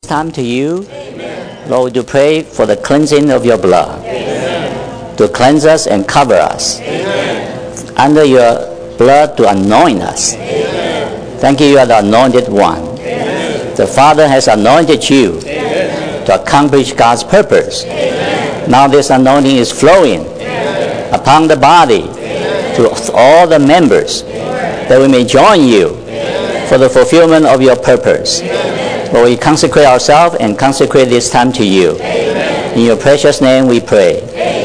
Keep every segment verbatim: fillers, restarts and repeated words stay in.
time to you. Amen. Lord, we do pray for the cleansing of your blood. Amen. To cleanse us and cover us. Amen. Under your blood to anoint us. Amen. Thank you, you are the anointed one. Amen. The Father has anointed you. Amen. To accomplish God's purpose. Amen. Now this anointing is flowing. Amen. Upon the body. Amen. To all the members. Amen. That we may join you. Amen. For the fulfillment of your purpose. Amen. Lord, we consecrate ourselves and consecrate this time to you. Amen. In your precious name we pray.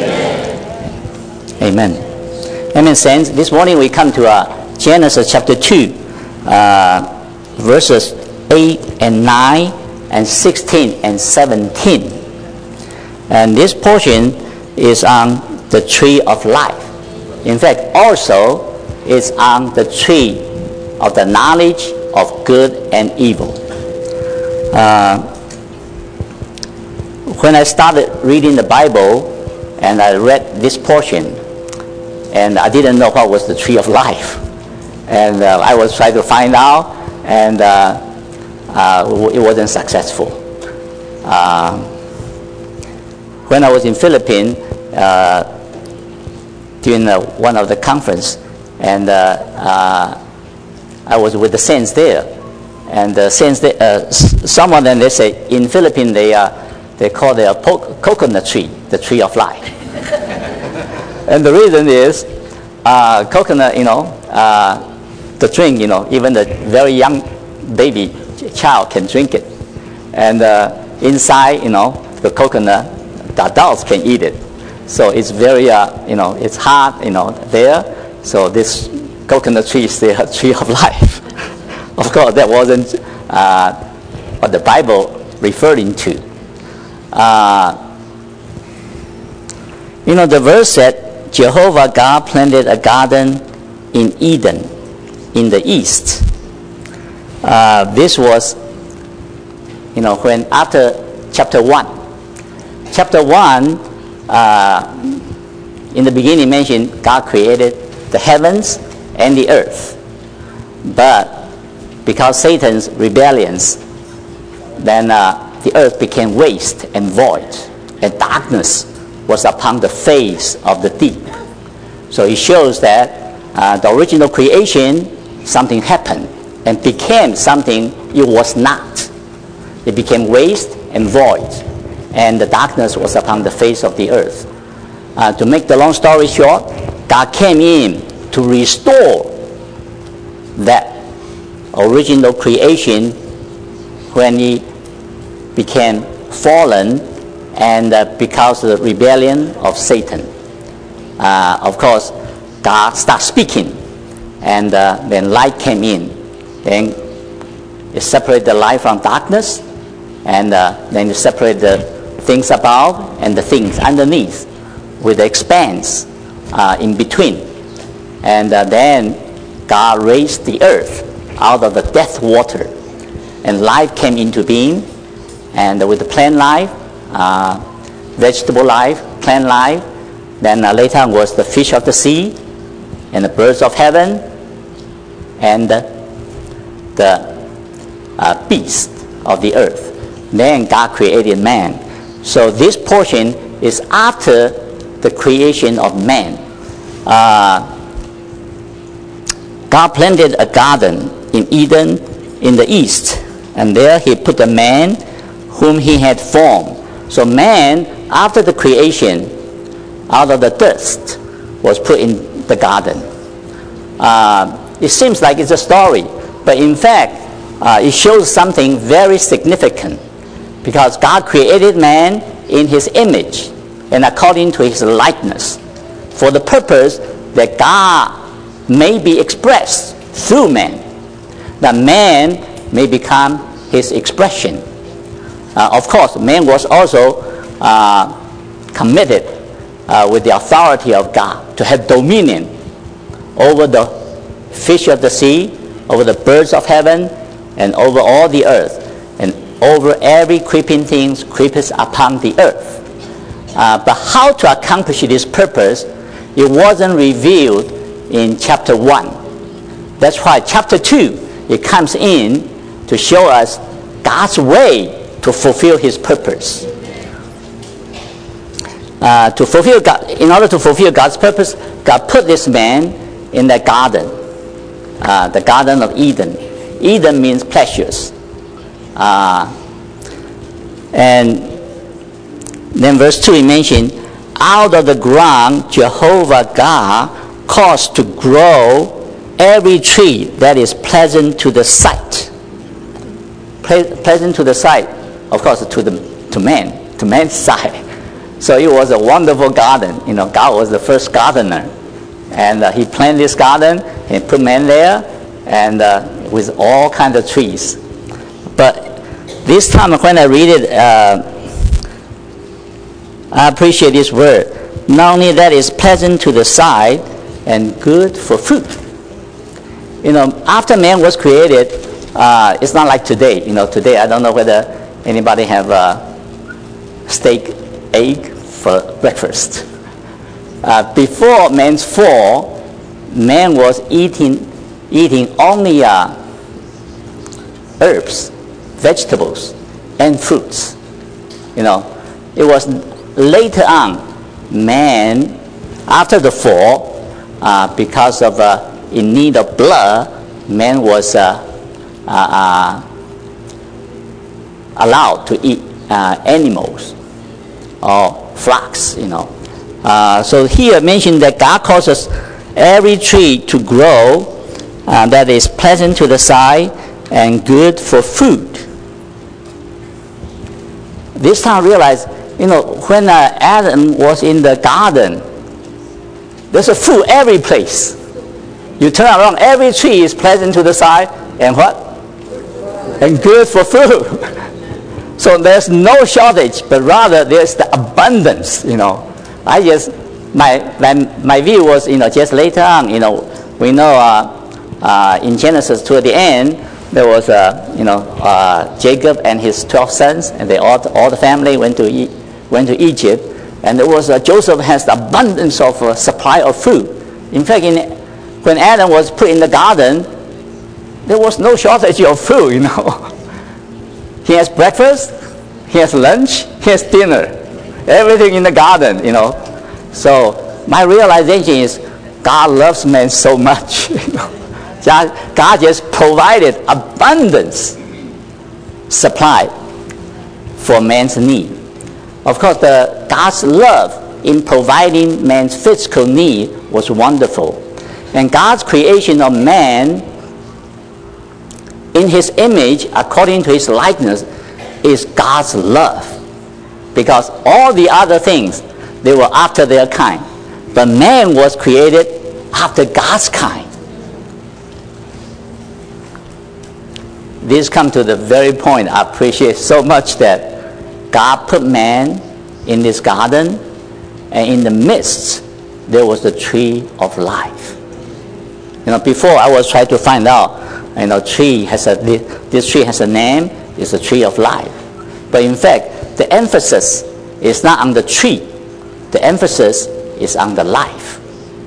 Amen. Amen. Amen, saints. This morning we come to uh, Genesis chapter two, uh, verses eight and nine and sixteen and seventeen. And this portion is on the tree of life. In fact, also is on the tree of the knowledge of good and evil. Uh, when I started reading the Bible and I read this portion, and I didn't know what was the tree of life, and uh, I was trying to find out, and uh, uh, it wasn't successful. Uh, when I was in Philippines uh, during uh, one of the conference, and uh, uh, I was with the saints there. And uh, since they, uh, some of them, they say, in Philippines, they, uh, they call the po- coconut tree, the tree of life. And the reason is, uh, coconut, you know, uh, the drink, you know, even the very young baby child can drink it. And uh, inside, you know, the coconut, the adults can eat it. So it's very, uh, you know, it's hard, you know, there. So this coconut tree is the tree of life. Of course, that wasn't uh, what the Bible referring to. Uh, you know, the verse said, Jehovah God planted a garden in Eden, in the east. Uh, this was, you know, when after chapter one. Chapter one, uh, in the beginning mentioned God created the heavens and the earth. But because Satan's rebellions, then uh, the earth became waste and void, and darkness was upon the face of the deep. So it shows that uh, the original creation, something happened and became something it was not. It became waste and void, and the darkness was upon the face of the earth. Uh, to make the long story short, God came in to restore that original creation when he became fallen and uh, because of the rebellion of Satan. Uh, of course, God started speaking, and uh, then light came in. Then it separated the light from darkness, and uh, then it separated the things above and the things underneath with the expanse uh, in between. And uh, then God raised the earth out of the death water, and life came into being, and with the plant life, uh, vegetable life, plant life, then uh, later on was the fish of the sea, and the birds of heaven, and uh, the uh, beast of the earth. Then God created man. So this portion is after the creation of man. Uh, God planted a garden in Eden in the east, and there he put the man whom he had formed. So man, after the creation, out of the dust, was put in the garden. Uh, it seems like it's a story, but in fact, uh, it shows something very significant, because God created man in his image and according to his likeness, for the purpose that God may be expressed through man, that man may become his expression. Uh, of course, man was also uh, committed uh, with the authority of God to have dominion over the fish of the sea, over the birds of heaven, and over all the earth, and over every creeping thing creepeth upon the earth. Uh, but how to accomplish this purpose, it wasn't revealed in chapter one. That's why chapter two, it comes in to show us God's way to fulfill his purpose. Uh, to fulfill God, in order to fulfill God's purpose, God put this man in the garden, uh, the Garden of Eden. Eden means pleasures. Uh, and then verse two, he mentioned, out of the ground Jehovah God caused to grow every tree that is pleasant to the sight. Ple- pleasant to the sight, of course, to the to man, to man's sight. So it was a wonderful garden. You know, God was the first gardener, and uh, He planted this garden and put man there, and uh, with all kinds of trees. But this time, when I read it, uh, I appreciate this word. Not only that, it's pleasant to the sight and good for food. You know, after man was created, uh, it's not like today. You know, today I don't know whether anybody have a steak, egg for breakfast. Uh, before man's fall, man was eating eating only uh, herbs, vegetables, and fruits. You know, it was later on, man, after the fall, uh, because of uh, in need of blood, man was uh, uh, uh, allowed to eat uh, animals or flax, you know. Uh, so here mentioned that God causes every tree to grow uh, that is pleasant to the sight and good for food. This time I realized, you know, when uh, Adam was in the garden, there's a food every place. You turn around, every tree is pleasant to the sight and what? And good for food. So there's no shortage, but rather there's the abundance, you know. I just, my, my, my view was, you know, just later on, you know, we know uh, uh, in Genesis toward the end, there was, uh, you know, uh, Jacob and his twelve sons, and they all, all the family went to, e- went to Egypt, and there was, uh, Joseph has the abundance of uh, supply of food. In fact, in, when Adam was put in the garden, there was no shortage of food, you know. He has breakfast, he has lunch, he has dinner, everything in the garden, you know. So my realization is God loves man so much. You know. God just provided abundance supply for man's need. Of course, the God's love in providing man's physical need was wonderful. And God's creation of man in his image, according to his likeness, is God's love. Because all the other things, they were after their kind. But man was created after God's kind. This comes to the very point I appreciate so much, that God put man in this garden, and in the midst, there was the tree of life. You know, before I was trying to find out, you know, tree has a, this tree has a name, it's a tree of life. But in fact, the emphasis is not on the tree. The emphasis is on the life.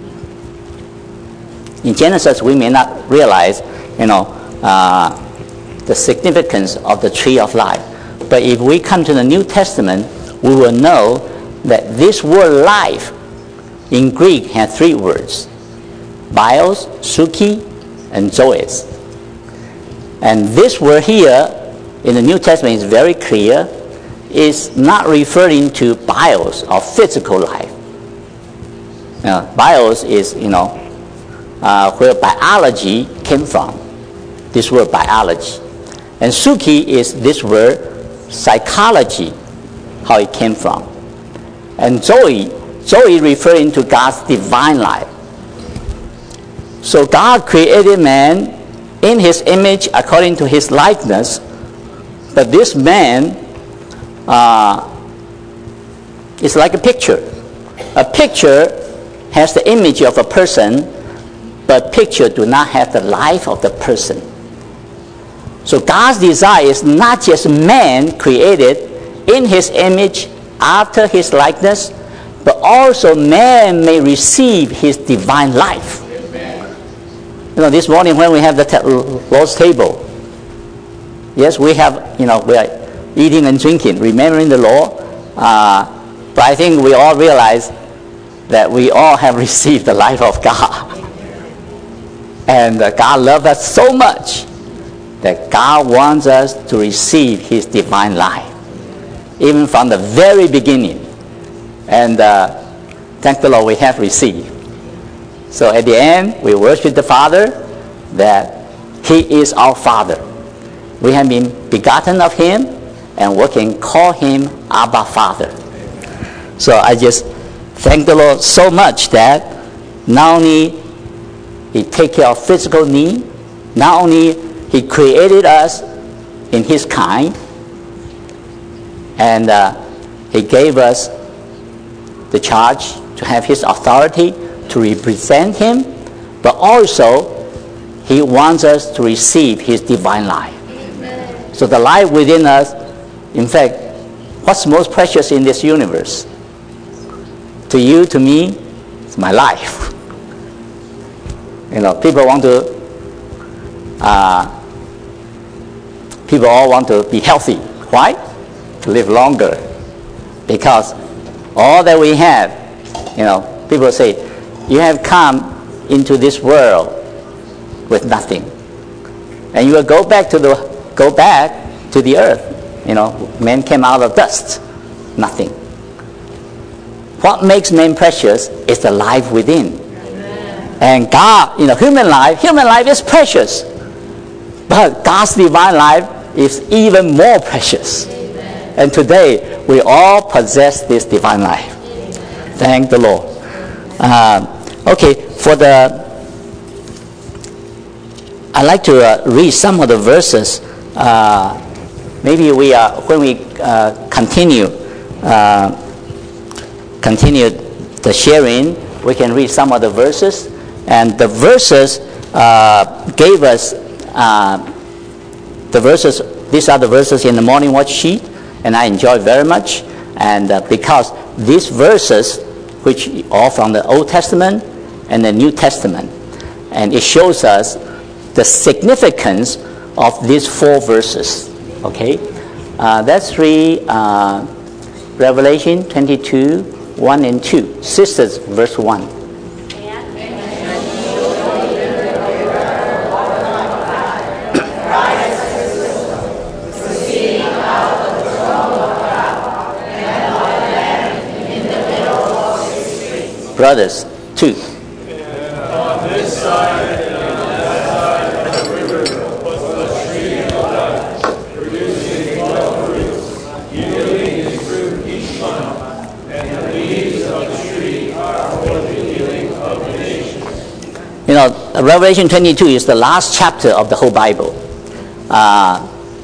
In Genesis, we may not realize, you know, uh, the significance of the tree of life. But if we come to the New Testament, we will know that this word life in Greek has three words: bios, suki, and zoes. And this word here in the New Testament is very clear. It's not referring to bios or physical life. You know, bios is, you know, uh, where biology came from. This word biology. And suki is this word psychology, how it came from. And zoe, zoe referring to God's divine life. So God created man in his image according to his likeness, but this man uh, is like a picture. A picture has the image of a person, but picture do not have the life of the person. So God's desire is not just man created in his image after his likeness, but also man may receive his divine life. You know, this morning when we have the te- Lord's table, yes, we have, you know, we are, eating and drinking, remembering the law. Uh, but I think we all realize that we all have received the life of God. And uh, God loved us so much that God wants us to receive His divine life, even from the very beginning. And uh, thank the Lord we have received. So at the end, we worship the Father, that He is our Father. We have been begotten of Him, and we can call Him Abba Father. So I just thank the Lord so much that not only He take care of physical need, not only He created us in His kind, and uh, He gave us the charge to have His authority to represent Him, but also He wants us to receive His divine life. Amen. So the life within us, in fact, what's most precious in this universe? To you, to me, it's my life. You know, people want to, uh, people all want to be healthy. Why? To live longer. Because all that we have, you know, people say, you have come into this world with nothing, and you will go back to the go back to the earth. You know, man came out of dust, nothing. What makes man precious is the life within. Amen. And God, you know, human life, human life is precious, but God's divine life is even more precious. Amen. And today we all possess this divine life. Amen. Thank the Lord. Uh, okay, for the, I'd like to uh, read some of the verses. Uh, maybe we are when we uh, continue uh, continue the sharing, we can read some of the verses. And the verses uh, gave us uh, the verses. These are the verses in the morning watch sheet, and I enjoy very much. And uh, because these verses, which are from the Old Testament and the New Testament, and it shows us the significance of these four verses. Okay, uh, let's read uh, Revelation twenty-two, one and two. Sisters, verse one. Brothers, two. And on this side and on that side of the river was the tree of life, producing twelve fruits, yielding its fruit each month, and the leaves of the tree are for the healing of the nations. You know, Revelation twenty-two is the last chapter of the whole Bible. Uh,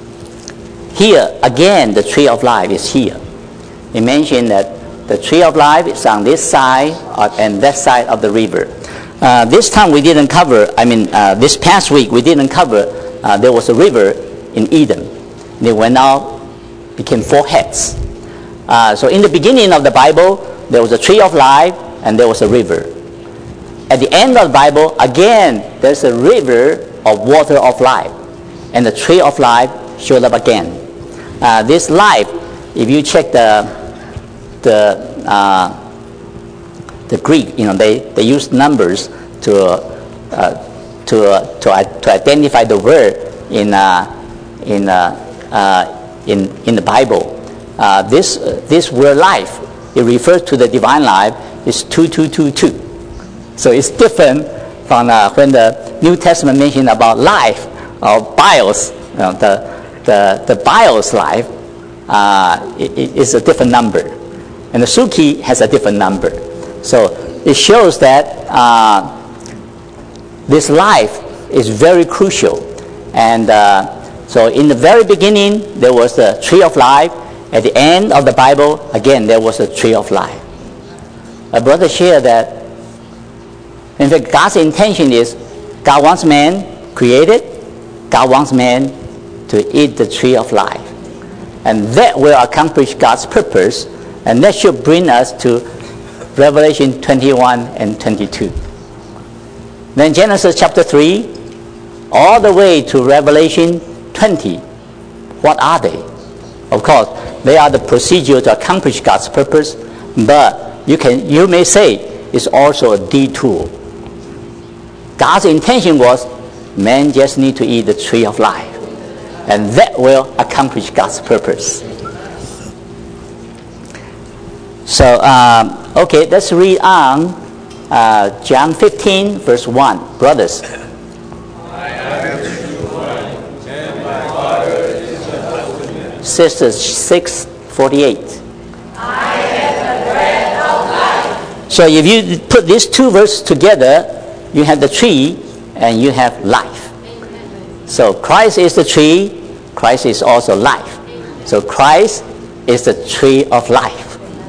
here, again, the tree of life is here. It mentioned that the tree of life is on this side and that side of the river. Uh, this time we didn't cover, I mean, uh, this past week we didn't cover, uh, there was a river in Eden. They went out, became four heads. Uh, so in the beginning of the Bible, there was a tree of life and there was a river. At the end of the Bible, again, there's a river of water of life. And the tree of life showed up again. Uh, this life, if you check the the uh, the Greek, you know, they, they use numbers to uh, to uh, to uh, to identify the word in uh, in uh, uh, in in the Bible. Uh, this uh, this word life, it refers to the divine life, is two two two two. So it's different from uh, when the New Testament mentioned about life or bios, you know, the the the bios life uh, it, it is a different number. And the Suki has a different number. So it shows that uh, this life is very crucial. And uh, so in the very beginning, there was the tree of life. At the end of the Bible, again, there was a tree of life. A brother shared that, in fact, God's intention is God wants man created. God wants man to eat the tree of life. And that will accomplish God's purpose. And that should bring us to Revelation twenty-one and twenty-two. Then Genesis chapter three, all the way to Revelation twenty. What are they? Of course, they are the procedure to accomplish God's purpose, but you can you may say it's also a detour. God's intention was man just need to eat the tree of life, and that will accomplish God's purpose. So, um, okay, let's read on uh, John fifteen, verse one. Brothers. I am the true vine, and my Father is the husbandman. Sisters, six forty-eight. I am the bread of life. So if you put these two verses together, you have the tree and you have life. So Christ is the tree, Christ is also life. So Christ is the tree of life.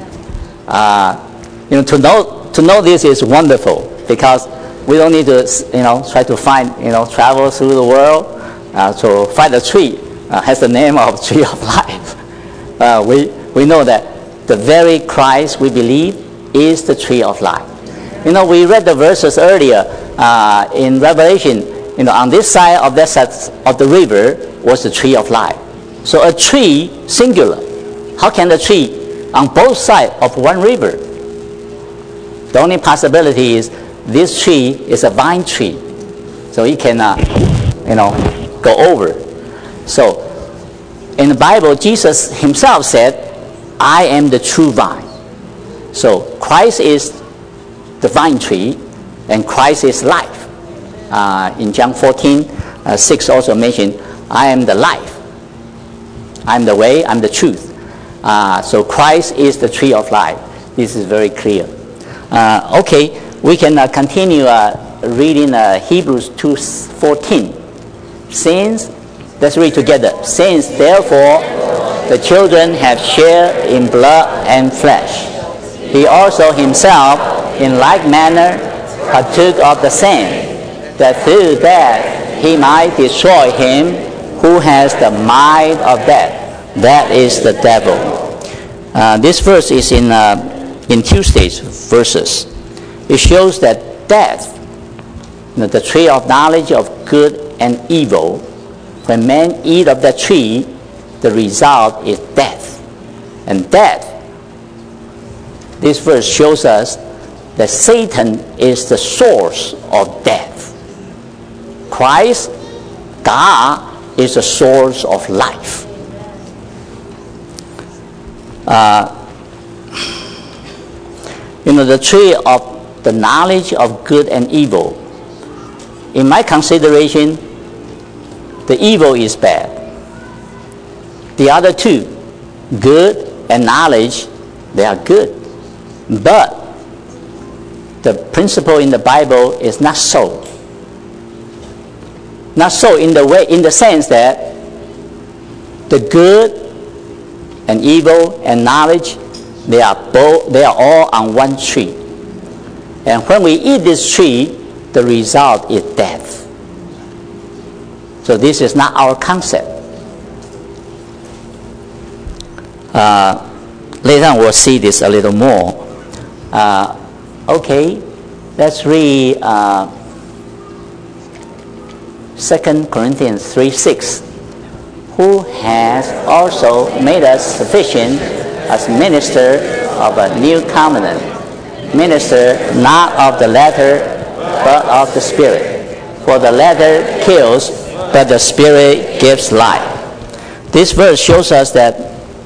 Uh, you know, to know to know this is wonderful, because we don't need to, you know, try to find, you know, travel through the world uh, to find a tree uh, has the name of tree of life. Uh, we we know that the very Christ we believe is the tree of life. You know, we read the verses earlier uh, in Revelation. You know, on this side of that side of the river was the tree of life. So a tree, singular. How can the tree on both sides of one river? The only possibility is this tree is a vine tree, so it cannot, you know, go over. So in the Bible, Jesus himself said, "I am the true vine." So Christ is the vine tree, and Christ is life. Uh, in John fourteen, uh, six also mentioned, "I am the life. I'm the way, I'm the truth." Uh, so Christ is the tree of life. This is very clear. Uh, okay, we can uh, continue uh, reading uh, Hebrews two fourteen. Since, let's read together. Since therefore the children have shared in blood and flesh, he also himself in like manner partook of the same, that through that he might destroy him who has the mind of death, that is the devil. Uh, this verse is in uh, in Tuesday's verses. It shows that death, you know, the tree of knowledge of good and evil, when men eat of that tree, the result is death. And death, this verse shows us that Satan is the source of death. Christ, God, is the source of life. Uh, you know, the tree of the knowledge of good and evil, in my consideration, the evil is bad. The other two, good and knowledge, they are good. But the principle in the Bible is not so. Not so in the way, in the sense that the good and evil and knowledge, they are both, they are all on one tree. And when we eat this tree, the result is death. So this is not our concept. Uh, later on we'll see this a little more. Uh, okay, let's read uh, Second Corinthians three six. Who has also made us sufficient as minister of a new covenant, minister not of the letter, but of the Spirit. For the letter kills, but the Spirit gives life. This verse shows us that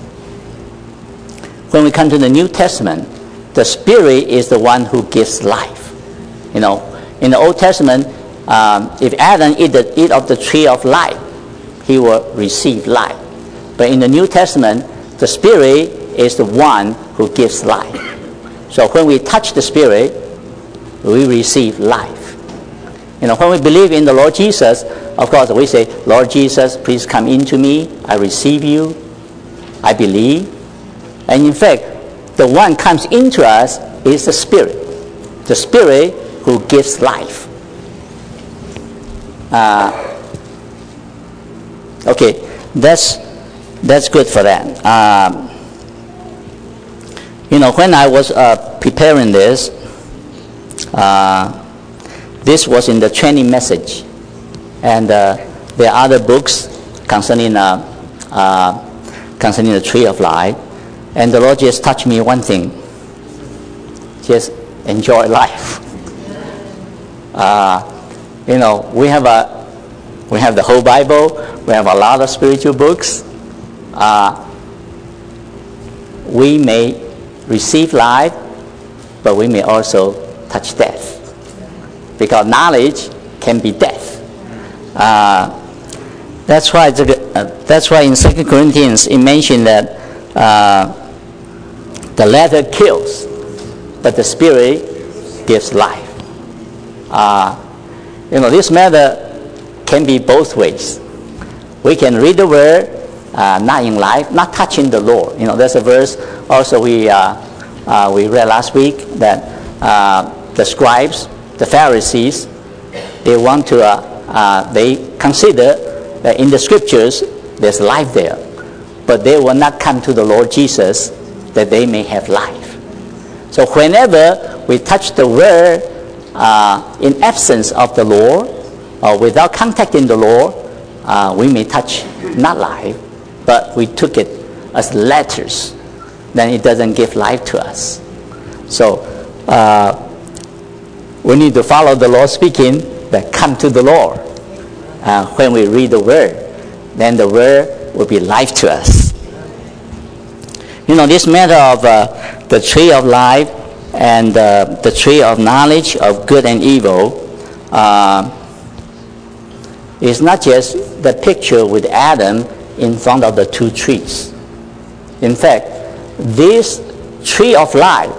when we come to the New Testament, the Spirit is the one who gives life. You know, in the Old Testament, um, if Adam eat, the, eat of the tree of life, he will receive life. But in the New Testament, the Spirit is the one who gives life. So when we touch the Spirit, we receive life. You know, when we believe in the Lord Jesus, of course we say, Lord Jesus, please come into me. I receive you. I believe. And in fact, the one comes into us is the Spirit. The Spirit who gives life. Uh, Okay, that's that's good for that. Um, you know, when I was uh, preparing this, uh, this was in the training message, and uh, there are other books concerning uh, uh, concerning the tree of life. And the Lord just touched me one thing. Just enjoy life. Uh, you know, we have a we have the whole Bible. We have a lot of spiritual books. Uh, we may receive life, but we may also touch death. Because knowledge can be death. Uh, that's why uh, that's why in Second Corinthians it mentioned that uh, the letter kills, but the Spirit gives life. Uh, you know, this matter can be both ways. We can read the Word, uh, not in life, not touching the Lord. You know, there's a verse also we uh, uh, we read last week that uh, the scribes, the Pharisees, they want to, uh, uh, they consider that in the Scriptures there's life there, but they will not come to the Lord Jesus that they may have life. So whenever we touch the Word uh, in absence of the Lord, or without contacting the Lord, uh, we may touch not life, but we took it as letters. Then it doesn't give life to us. So uh, we need to follow the Lord speaking, that come to the Lord. Uh, when we read the Word, then the Word will be life to us. You know, this matter of uh, the tree of life and uh, the tree of knowledge of good and evil uh, is not just the picture with Adam in front of the two trees. In fact, this tree of life,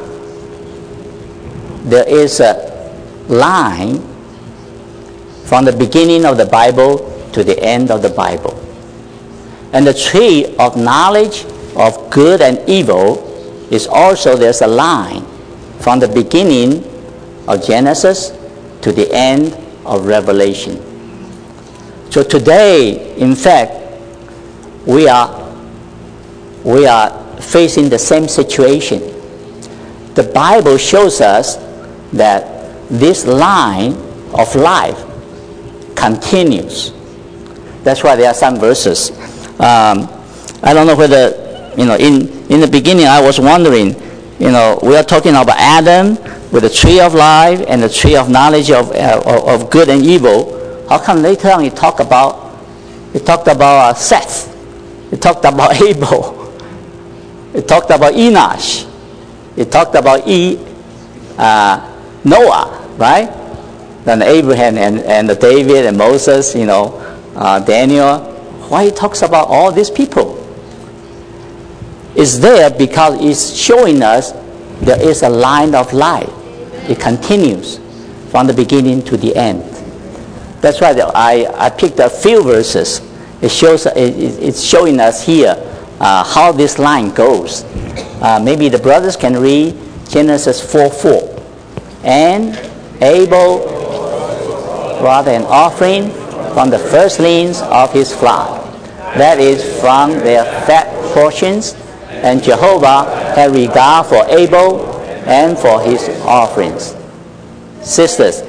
there is a line from the beginning of the Bible to the end of the Bible. And the tree of knowledge of good and evil is also, there's a line from the beginning of Genesis to the end of Revelation. So today, in fact, we are we are facing the same situation. The Bible shows us that this line of life continues. That's why there are some verses. Um, I don't know whether, you know, in, in the beginning I was wondering, you know, we are talking about Adam with the tree of life and the tree of knowledge of, uh, of, of good and evil. How come later on he talked about, he talked about uh, Seth, he talked about Abel, he talked about Enosh, he talked about e, uh, Noah, right? Then Abraham and, and David and Moses, you know, uh, Daniel. Why he talks about all these people? It's there because it's showing us there is a line of life. It continues from the beginning to the end. That's why I, I picked a few verses. It shows it, it's showing us here uh, how this line goes. Uh, maybe the brothers can read Genesis four four. And Abel brought an offering from the firstlings of his flock, that is, from their fat portions, and Jehovah had regard for Abel and for his offerings. Sisters,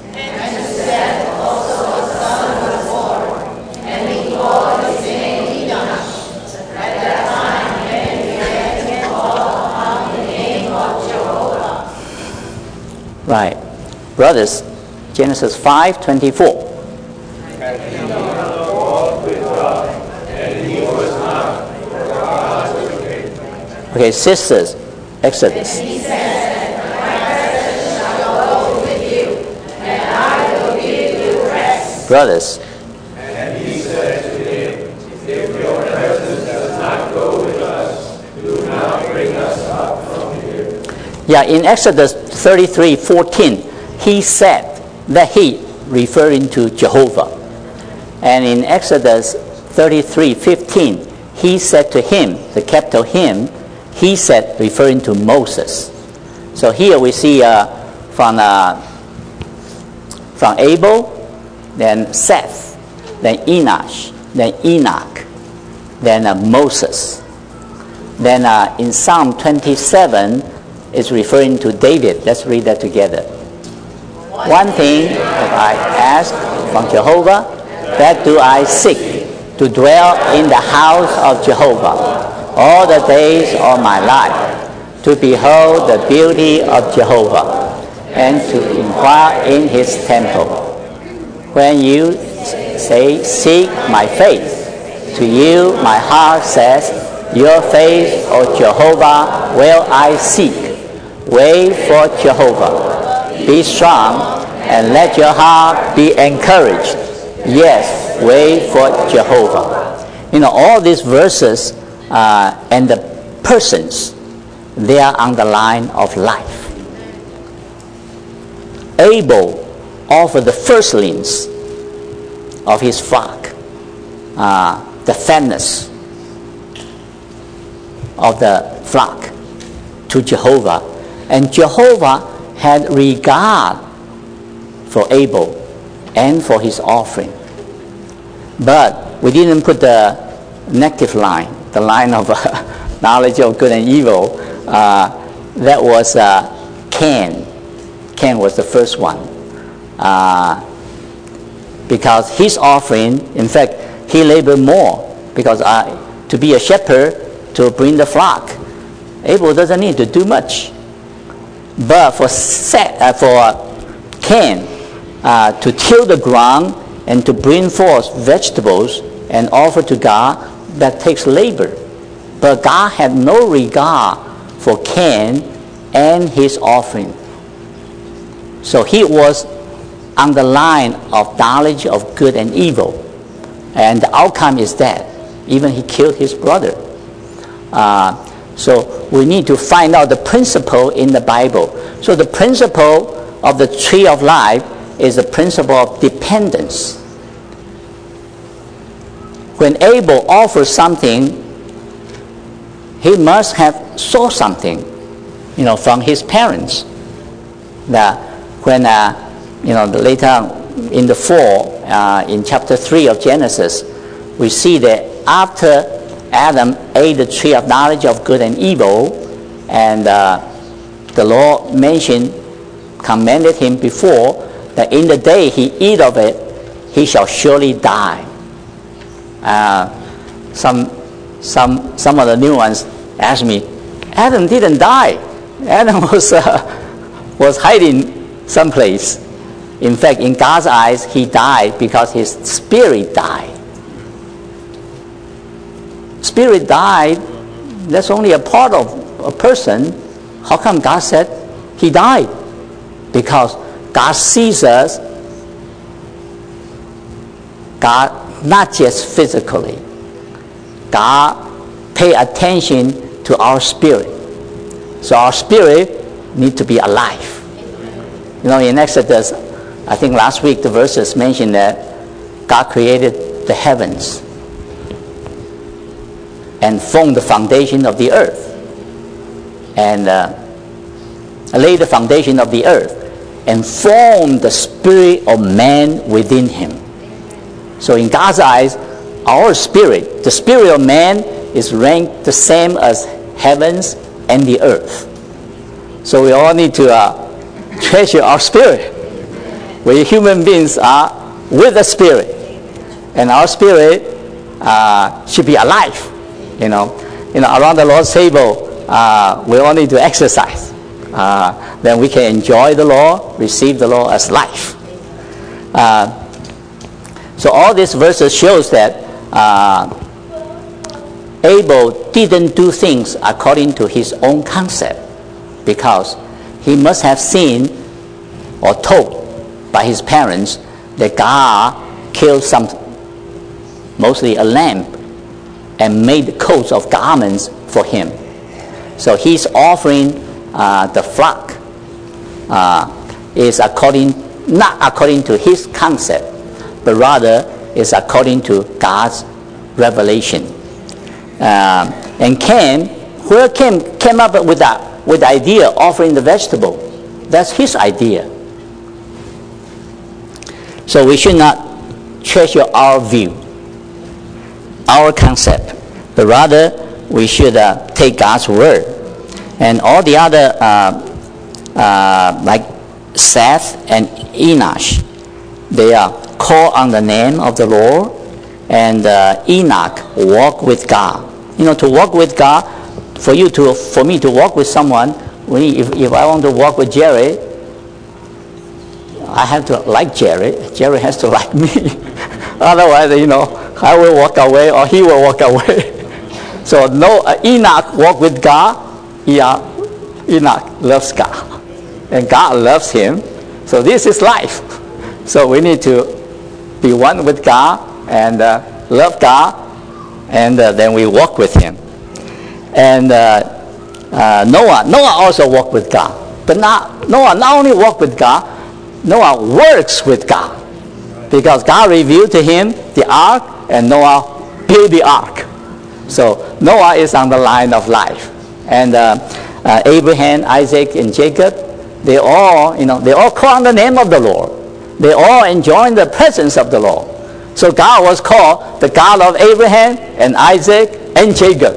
right. Brothers, Genesis five twenty-four. Okay, sisters, Exodus. And he said, my presence shall go with you, and I will give you rest. Brothers. And he said to him, if your presence does not go with us, do not bring us up from here. Yeah, in Exodus thirty-three fourteen, he said, that he, referring to Jehovah. And in Exodus thirty-three fifteen, he said to him, the capital him, he said, referring to Moses. So here we see uh, from uh, from Abel, then Seth, then Enosh, then Enoch, then uh, Moses. Then uh, in Psalm twenty-seven, it's referring to David. Let's read that together. One thing that I ask from Jehovah, that do I seek, to dwell in the house of Jehovah all the days of my life, to behold the beauty of Jehovah, and to inquire in his temple. When you say, seek my face, to you my heart says, your face, O Jehovah, will I seek. Wait for Jehovah. Be strong, and let your heart be encouraged. Yes, wait for Jehovah. You know, all these verses uh, and the persons, they are on the line of life. Abel offered the firstlings of his flock, uh, the fatness of the flock, to Jehovah. And Jehovah had regard for Abel and for his offering. But we didn't put the negative line, the line of uh, knowledge of good and evil. Uh, that was uh, Cain. Cain was the first one. Uh, because his offering, in fact, he labored more. Because uh, to be a shepherd, to bring the flock, Abel doesn't need to do much. But for Seth, uh, for Cain, uh, to till the ground and to bring forth vegetables and offer to God, that takes labor. But God had no regard for Cain and his offering. So he was on the line of knowledge of good and evil. And the outcome is that even he killed his brother. Uh, so we need to find out the principle in the Bible. So the principle of the tree of life is the principle of dependence. When Abel offers something, he must have saw something, you know, from his parents. That when, uh, you know, later in the fall, uh, in chapter three of Genesis, we see that after Adam ate the tree of knowledge of good and evil, and uh, the Lord mentioned, commanded him before, that in the day he eat of it, he shall surely die. Uh, some, some, some of the new ones asked me, Adam didn't die. Adam was, uh, was hiding someplace. In fact, in God's eyes, he died because his spirit died. Spirit died, that's only a part of a person. How come God said he died? Because God sees us, God, not just physically. God pay attention to our spirit. So our spirit need to be alive. You know, in Exodus, I think last week the verses mentioned that God created the heavens and formed the foundation of the earth, and uh, laid the foundation of the earth, and formed the spirit of man within him. So in God's eyes, our spirit, the spirit of man, is ranked the same as heavens and the earth. So we all need to uh, treasure our spirit. We human beings are with the spirit, and our spirit uh, should be alive. You know, you know, around the Lord's table, uh, we all need to exercise. Uh, then we can enjoy the Lord, receive the Lord as life. Uh, so all these verses shows that uh, Abel didn't do things according to his own concept, because he must have seen or told by his parents that God killed some, mostly a lamb, and made coats of garments for him. So he's offering uh, the flock uh, is according, not according to his concept, but rather is according to God's revelation. Uh, and Cain, where Cain came up with that with the idea of offering the vegetable, that's his idea. So we should not treasure our view, our concept, but rather we should uh, take God's word. And all the other, uh, uh, like Seth and Enosh, they are called on the name of the Lord, and uh, Enoch walked with God. you know, to walk with God, for you to, for me to walk with someone, we, if, if I want to walk with Jerry, I have to like Jerry. Jerry has to like me. Otherwise, you know, I will walk away or he will walk away. So no, uh, Enoch walked with God. Enoch, Enoch loves God. And God loves him. So this is life. So we need to be one with God and uh, love God. And uh, then we walk with him. And uh, uh, Noah, Noah also walked with God. But not, Noah not only walked with God, Noah works with God. Because God revealed to him the ark, and Noah built the ark. So Noah is on the line of life. And uh, uh, Abraham, Isaac, and Jacob, they all, you know, they all call on the name of the Lord. They all enjoy the presence of the Lord. So God was called the God of Abraham and Isaac and Jacob.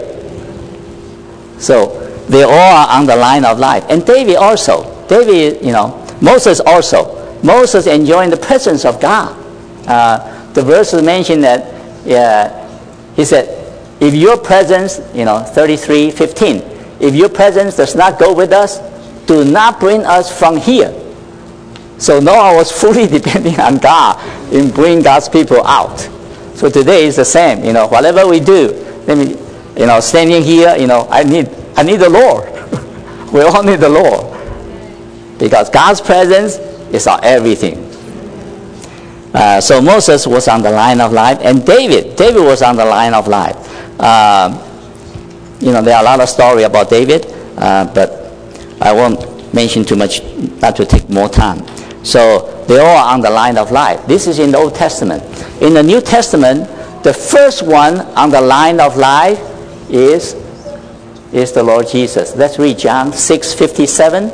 So they all are on the line of life. And David also. David, you know, Moses also. Moses enjoying the presence of God. Uh, the verses mention that uh, he said, if your presence, you know, thirty-three fifteen, if your presence does not go with us, do not bring us from here. So Noah was fully depending on God in bringing God's people out. So today is the same. You know, whatever we do, let me, you know, standing here, you know, I need, I need the Lord. We all need the Lord, because God's presence is our everything. Uh, so Moses was on the line of life, and David, David was on the line of life. Uh, you know, there are a lot of stories about David, uh, but I won't mention too much, not to take more time. So they all are on the line of life. This is in the Old Testament. In the New Testament, the first one on the line of life is, is the Lord Jesus. Let's read John six fifty-seven.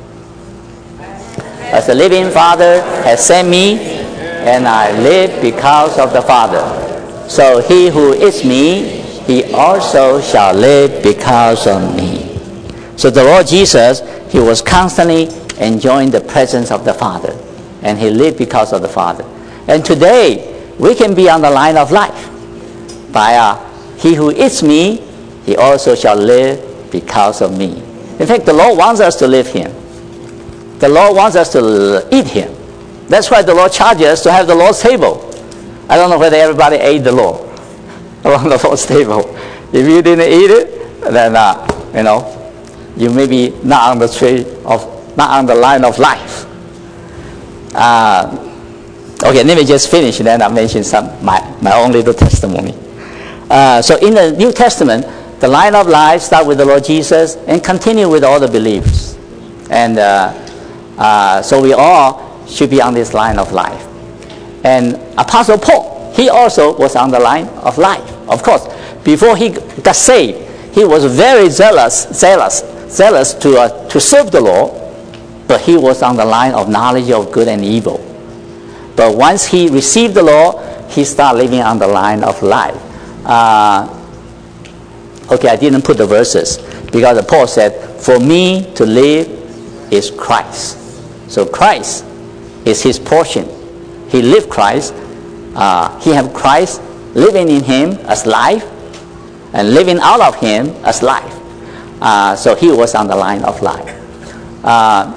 As the living Father has sent me, and I live because of the Father. So he who is me, he also shall live because of me. So the Lord Jesus, he was constantly enjoying the presence of the Father, and he lived because of the Father. And today, we can be on the line of life. By uh, he who is me, he also shall live because of me. In fact, the Lord wants us to live him. The Lord wants us to eat him. That's why the Lord charges us to have the Lord's table. I don't know whether everybody ate the Lord around the Lord's table. If you didn't eat it, then uh, you know, you may be not on the tree of, not on the line of life. Uh, okay, let me just finish, and then I'll mention some my my own little testimony. Uh, so in the New Testament, the line of life starts with the Lord Jesus and continue with all the believers. And uh, uh, so we all should be on this line of life. And Apostle Paul, he also was on the line of life. Of course, before he got saved, he was very zealous, zealous, zealous to uh, to serve the Lord, but he was on the line of knowledge of good and evil. But once he received the Lord, he started living on the line of life. Uh, okay, I didn't put the verses because Paul said, "For me to live is Christ." So Christ is his portion. He lived Christ. Uh, he had Christ living in him as life, and living out of him as life. Uh, so he was on the line of life. Uh,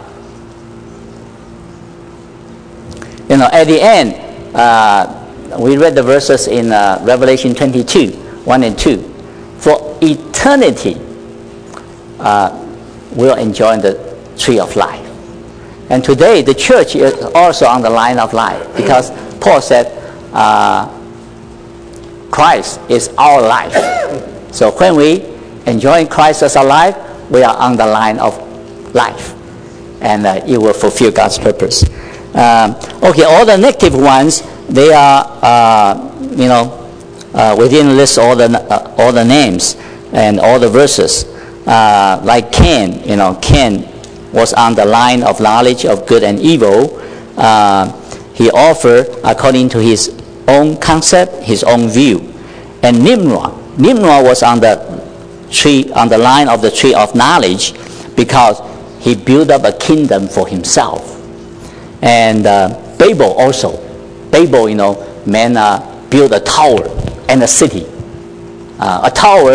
you know, at the end, uh, we read the verses in uh, Revelation twenty-two, one and two. For eternity, uh, we'll enjoy the tree of life. And today, the church is also on the line of life, because Paul said, uh, Christ is our life. So when we enjoy Christ as our life, we are on the line of life, and uh, it will fulfill God's purpose. Um, okay, all the negative ones, they are, uh, you know, uh, we didn't list all the uh, all the names and all the verses. Uh, like Cain, you know, Cain was on the line of knowledge of good and evil. Uh, he offered according to his own concept, his own view. And Nimrod, Nimrod was on the tree, on the line of the tree of knowledge, because he built up a kingdom for himself. And uh, Babel also, Babel, you know, man uh, built a tower and a city. Uh, a tower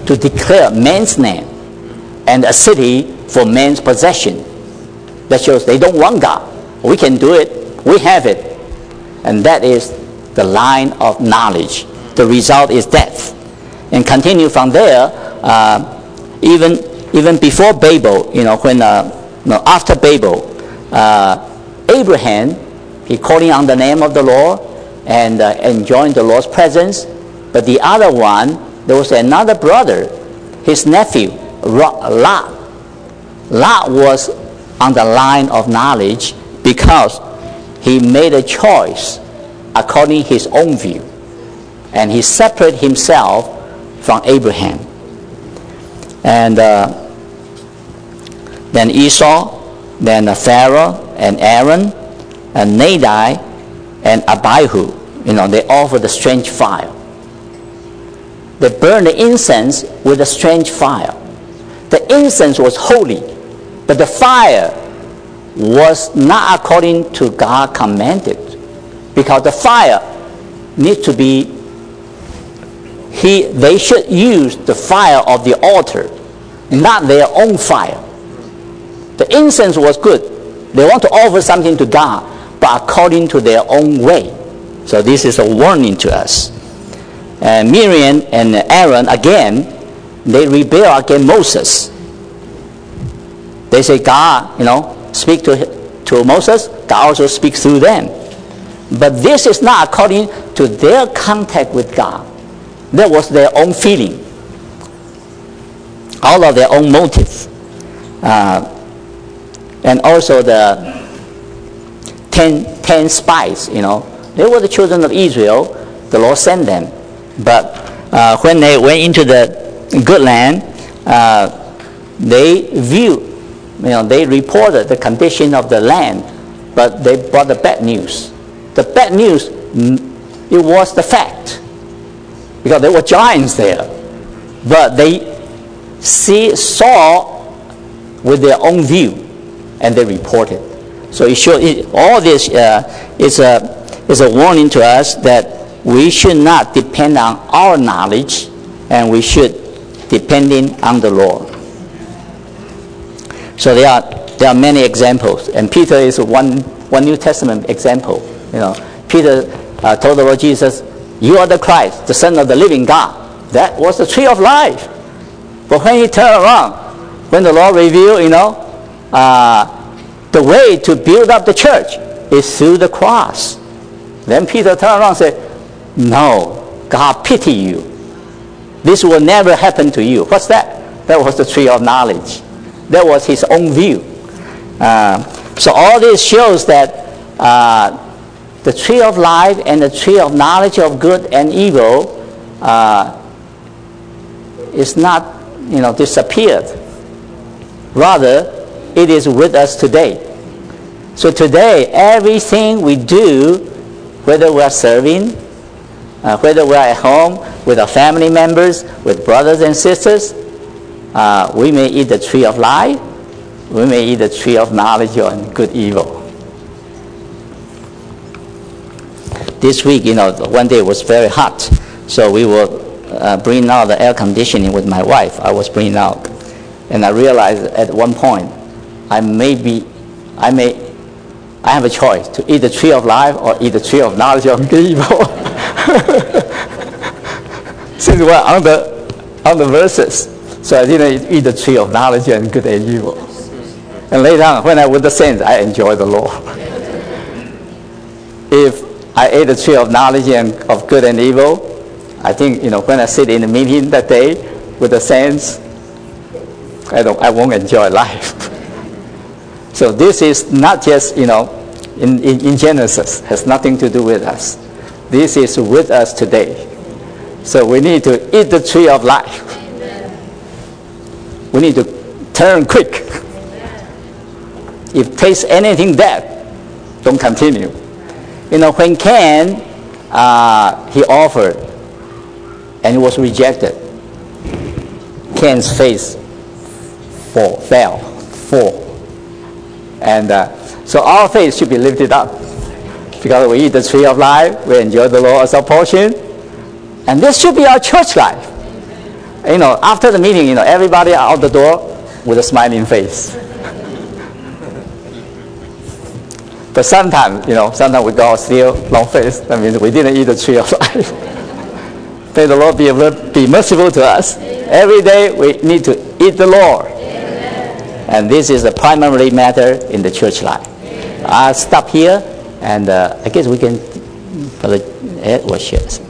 to declare man's name and a city for man's possession. That shows they don't want God. We can do it. We have it. And that is the line of knowledge. The result is death. And continue from there, uh, even even before Babel, you know, when uh, no, after Babel, uh, Abraham, he calling on the name of the Lord and uh, enjoying the Lord's presence. But the other one, there was another brother, his nephew, Lot. Lot was on the line of knowledge because he made a choice according to his own view. And he separated himself from Abraham. And uh, then Esau, then uh, Pharaoh and Aaron, and Nadab and Abihu, you know, they offered the strange fire. They burned the incense with a strange fire. The incense was holy, but the fire was not according to God commanded, because the fire needs to be, he, they should use the fire of the altar, not their own fire. The incense was good. They want to offer something to God, but according to their own way. So this is a warning to us. And Miriam and Aaron, again, they rebel against Moses. They say, God, you know, speak to, to Moses, God also speaks through them. But this is not according to their contact with God. That was their own feeling, all of their own motive. Uh, and also the ten, ten spies, you know, they were the children of Israel. The Lord sent them. But uh, when they went into the good land, uh, they viewed, you know, they reported the condition of the land, but they brought the bad news. The bad news, it was the fact, because there were giants there. But they see, saw with their own view, and they reported. So it shows, it, all this uh, is, a, is a warning to us that we should not depend on our knowledge, and we should depending on the Lord. So there are there are many examples, and Peter is one one New Testament example. You know, Peter uh, told the Lord Jesus, "You are the Christ, the Son of the living God." That was the tree of life. But when he turned around, when the Lord revealed, you know, uh, the way to build up the church is through the cross. Then Peter turned around and said, "No, God pity you. This will never happen to you." What's that? That was the tree of knowledge. That was his own view. Uh, so all this shows that uh, the tree of life and the tree of knowledge of good and evil uh, is not, you know, disappeared. Rather, it is with us today. So today, everything we do, whether we are serving, uh, whether we are at home with our family members, with brothers and sisters, uh, we may eat the tree of life, we may eat the tree of knowledge of good evil. This week, you know, one day it was very hot, so we were uh, bringing out the air conditioning with my wife. I was bringing out, and I realized at one point, I may be, I may, I have a choice to eat the tree of life or eat the tree of knowledge of good evil. Since we're on the on the verses, so I didn't eat the tree of knowledge and good and evil. And later on, when I was the saints, I enjoyed the Lord. If I ate the tree of knowledge and of good and evil, I think, you know, when I sit in the meeting that day with the saints, I don't, I won't enjoy life. So this is not just, you know, in, in, in Genesis, has nothing to do with us. This is with us today. So we need to eat the tree of life. We need to turn quick. If taste anything bad, don't continue. You know, when Cain, uh, he offered, and he was rejected, Cain's face fall, fell, fall. And uh, so our faith should be lifted up, because we eat the tree of life, we enjoy the Lord as our portion, and this should be our church life. you know, after the meeting, you know, everybody out the door with a smiling face. But sometimes, you know, sometimes we go still long face. That means we didn't eat the tree of life. May the Lord be, be merciful to us. Every day we need to eat the Lord. Amen. And this is the primary matter in the church life. I'll stop here, and uh, I guess we can, Brother Ed will share.